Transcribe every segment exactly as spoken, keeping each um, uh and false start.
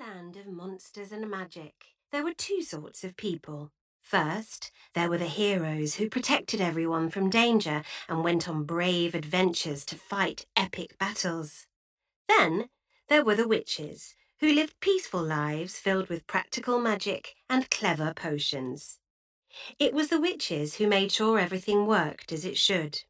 land of monsters and magic, there were two sorts of people. First, there were the heroes who protected everyone from danger and went on brave adventures to fight epic battles. Then, there were the witches, who lived peaceful lives filled with practical magic and clever potions. It was the witches who made sure everything worked as it should.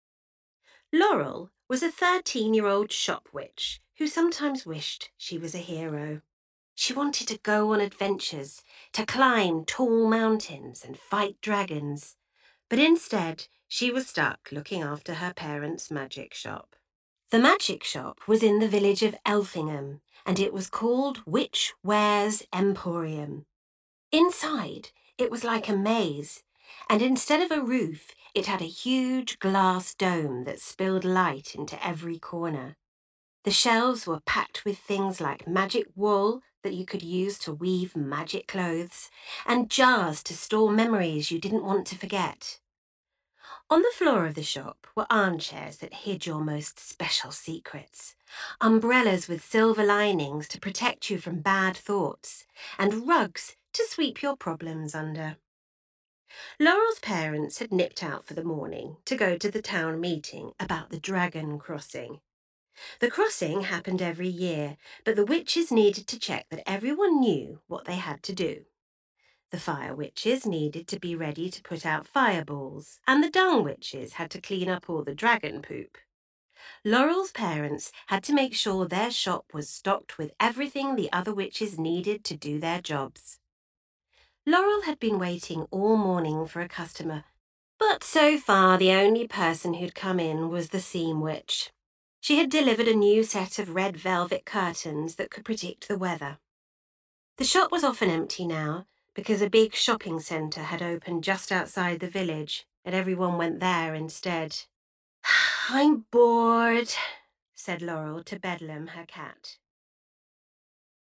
Laurel was a thirteen-year-old shop witch who sometimes wished she was a hero. She wanted to go on adventures, to climb tall mountains and fight dragons, but instead she was stuck looking after her parents' magic shop. The magic shop was in the village of Elfingham, and it was called Witch Ware's Emporium. Inside, it was like a maze, and instead of a roof, it had a huge glass dome that spilled light into every corner. The shelves were packed with things like magic wool that you could use to weave magic clothes, and jars to store memories you didn't want to forget. On the floor of the shop were armchairs that hid your most special secrets, umbrellas with silver linings to protect you from bad thoughts, and rugs to sweep your problems under. Laurel's parents had nipped out for the morning to go to the town meeting about the dragon crossing. The crossing happened every year, but the witches needed to check that everyone knew what they had to do. The fire witches needed to be ready to put out fireballs, and the dung witches had to clean up all the dragon poop. Laurel's parents had to make sure their shop was stocked with everything the other witches needed to do their jobs. Laurel had been waiting all morning for a customer, but so far the only person who'd come in was the seam witch. She had delivered a new set of red velvet curtains that could predict the weather. The shop was often empty now because a big shopping centre had opened just outside the village, and everyone went there instead. "I'm bored," said Laurel to Bedlam, her cat.